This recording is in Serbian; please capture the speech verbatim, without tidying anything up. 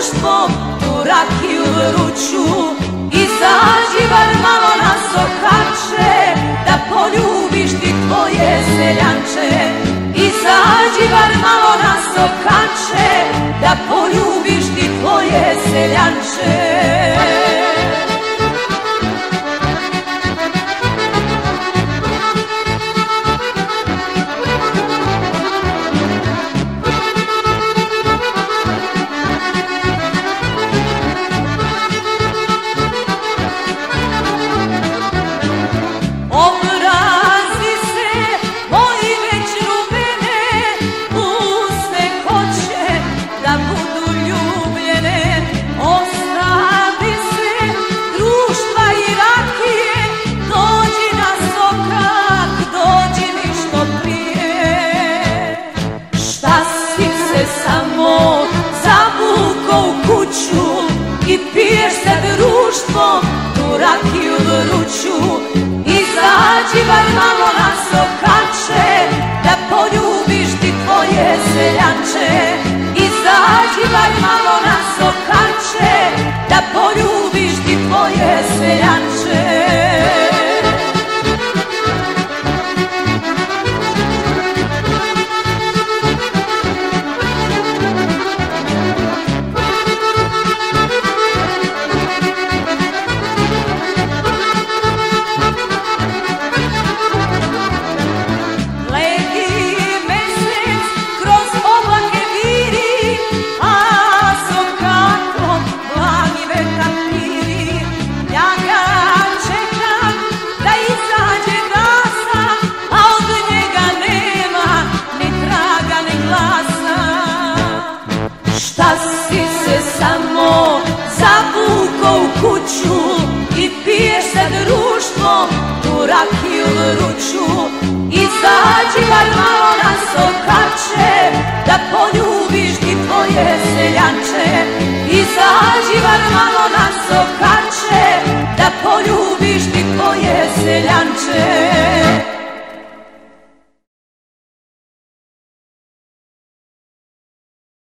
društvo, tu rakiju vruću, izađi bar malo na sokače, da poljubiš ti tvoje seljanče. Izađi bar malo na sokače, da poljubiš ti tvoje seljanče. I piješ se društvo, tu rakiju vruću, izađi bar malo na sokače, da poljubiš ti tvoje seljanče. Izađi bar malo na sokače, da poljubiš ti tvoje seljanče. Šta si se samo zavukao u kuću i piješ se društvo, tu rakiju vruću, izađi bar malo na sokače, da poljubiš ti tvoje seljanče. Izađi bar malo na sokače, da poljubiš ti tvoje seljanče.